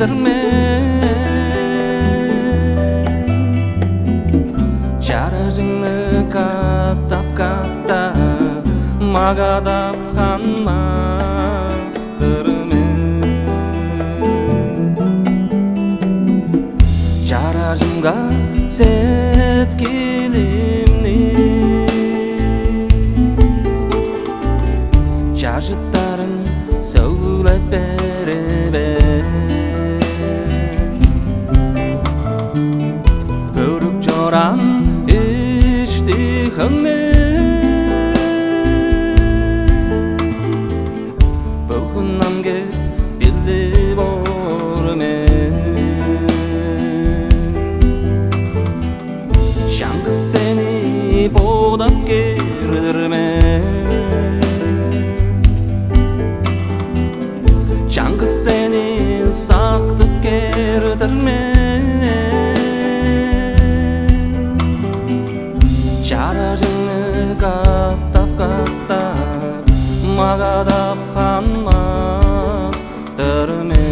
кердірмен жаражыңны каттап магадап ханмастырмен жаражыңга сеткилимни жажыттарын сөйлеп беребен көрүк жорам иштихыңмен бүгүннамге билди бормен жаңгы сени бодап кердирмен жаңгы сени сактып кердирмен жаражыңны каттап магадап ханмастырмен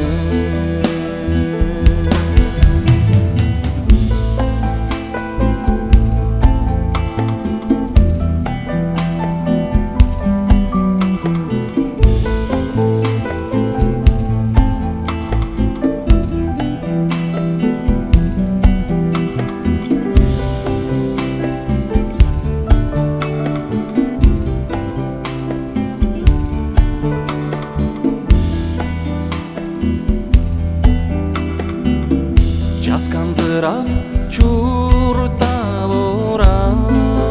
жазганзырап чурта борар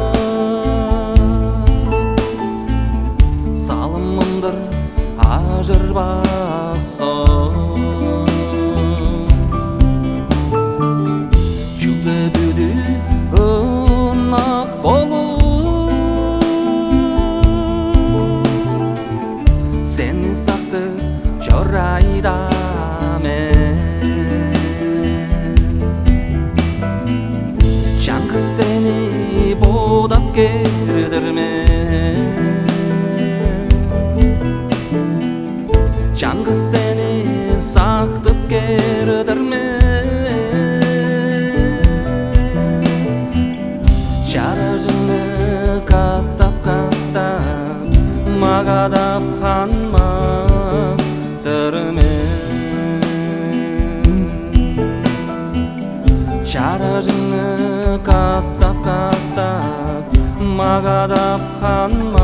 салымымдыр ажырбасын жүгөбүдү ынак болуп сени сактып жорайда жаңгы сени бодап кердирмен жаңгы сени сактып кердирмен жаражыңны каттап магадап ханмастырмен жаражыңны каттап магадап ханмастырмен